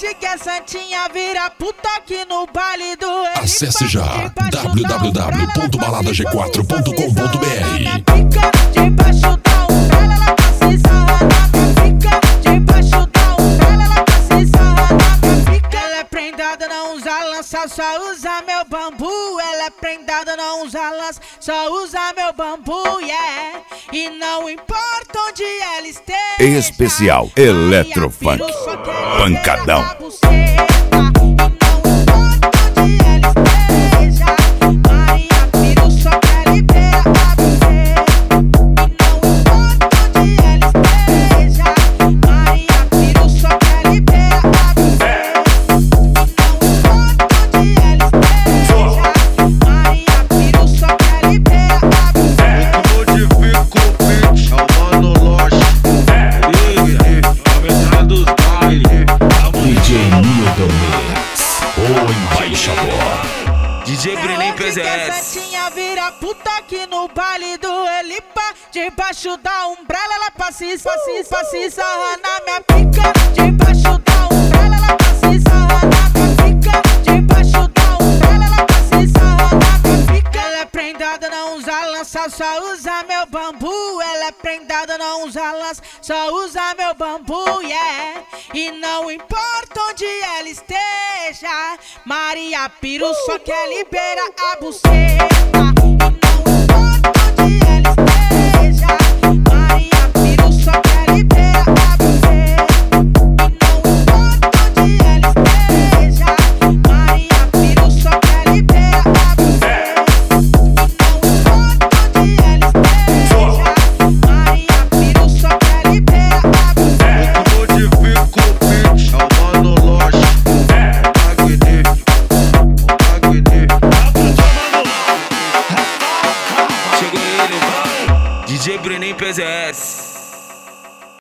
pode que a santinha vira puta aqui no baile do Elipa. Acesse já www.baladag4.com.br. Debaixo da umbrella ela tá se sarrando, fica debaixo da umbrella ela tá se sarrando, fica. Ela é prendada, não usa lança, só usa meu bambu. Ela é prendada, não usa lança, só usa meu bambu, yeah. E não importa onde ela esteja. Especial Eletrofunk Pancadão. DJ Brenin PZS. Santinha vira puta aqui no baile do Elipa. Debaixo da umbrella ela passa e sarra na minha pica. Debaixo da umbrella ela passa e sarra na minha pica. Debaixo da umbrella ela passa e sarra na minha pica. Ela é prendada, não usa lança, só usa meu bambu. Ela é prendada, não usa lança, só usa meu bambu, yeah. E não importa onde ela esteja, Maria Piru só quer liberar a buceta. E não importa onde ela esteja, Maria Piru só quer liberar a buceta. E não importa onde ela esteja, Maria Piru só quer liberar a buceta. E não importa onde ela esteja, Maria Piru só quer liberar a buceta. Modifico o pitch, é o mano loja. Chegou ele, DJ Brenin PZS.